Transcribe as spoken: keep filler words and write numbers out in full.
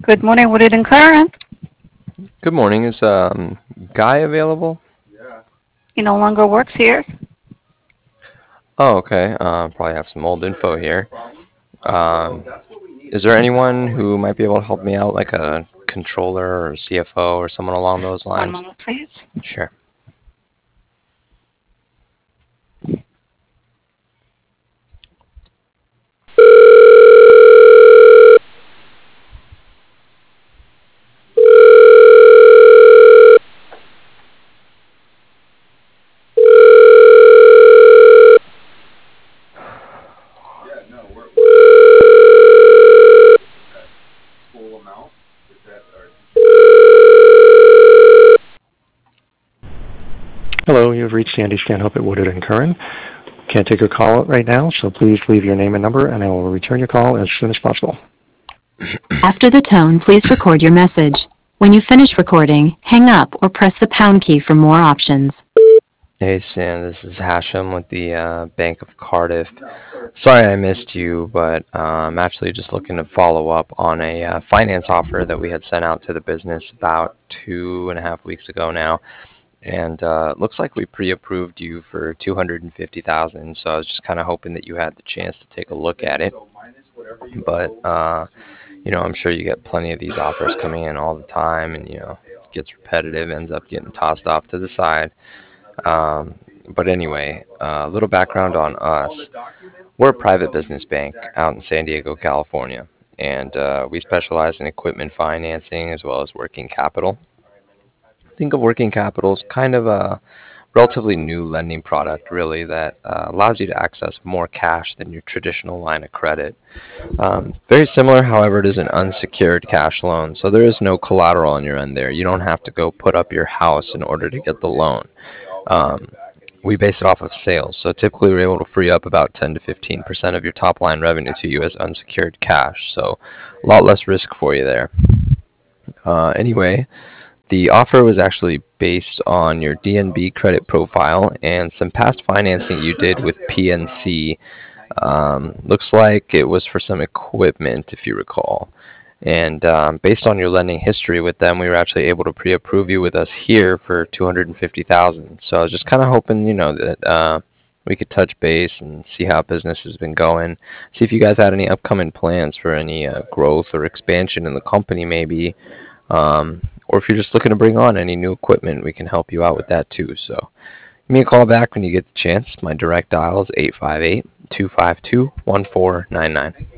Good morning, Wooded and Curran. Good morning. Is um Guy available? He no longer works here. Oh, okay. Uh, probably have some old info here. Um, is there anyone who might be able to help me out, like a controller or C F O or someone along those One lines? moment, please. Sure. Hello, you've reached Andy Stanhope at Woodard and Curran. Can't take your call right now, so please leave your name and number, and I will return your call as soon as possible. After the tone, please record your message. When you finish recording, hang up or press the pound key for more options. Hey, Sam. This is Hashem with the uh, Bank of Cardiff. Sorry I missed you, but uh, I'm actually just looking to follow up on a uh, finance offer that we had sent out to the business about two and a half weeks ago now. And uh, it looks like we pre-approved you for two hundred fifty thousand dollars, so I was just kind of hoping that you had the chance to take a look at it. But, uh, you know, I'm sure you get plenty of these offers coming in all the time, and, you know, it gets repetitive, ends up getting tossed off to the side. Um, but anyway, uh, a little background on us. We're a private business bank out in San Diego, California, and uh, we specialize in equipment financing as well as working capital. Think of working capital as kind of a relatively new lending product, really, that uh, allows you to access more cash than your traditional line of credit. Um, very similar, however, it is an unsecured cash loan, so there is no collateral on your end there. You don't have to go put up your house in order to get the loan. Um, we base it off of sales, so typically we're able to free up about ten to fifteen percent of your top line revenue to you as unsecured cash, so a lot less risk for you there. Uh, anyway, the offer was actually based on your D N B credit profile and some past financing you did with P N C. Um, looks like it was for some equipment, if you recall. And um, based on your lending history with them, we were actually able to pre-approve you with us here for two hundred fifty thousand dollars. So I was just kind of hoping, you know, that uh, we could touch base and see how business has been going. See if you guys had any upcoming plans for any uh, growth or expansion in the company, maybe. Um, or if you're just looking to bring on any new equipment, we can help you out with that too. So give me a call back when you get the chance. My direct dial is eight five eight, two five two, one four nine nine.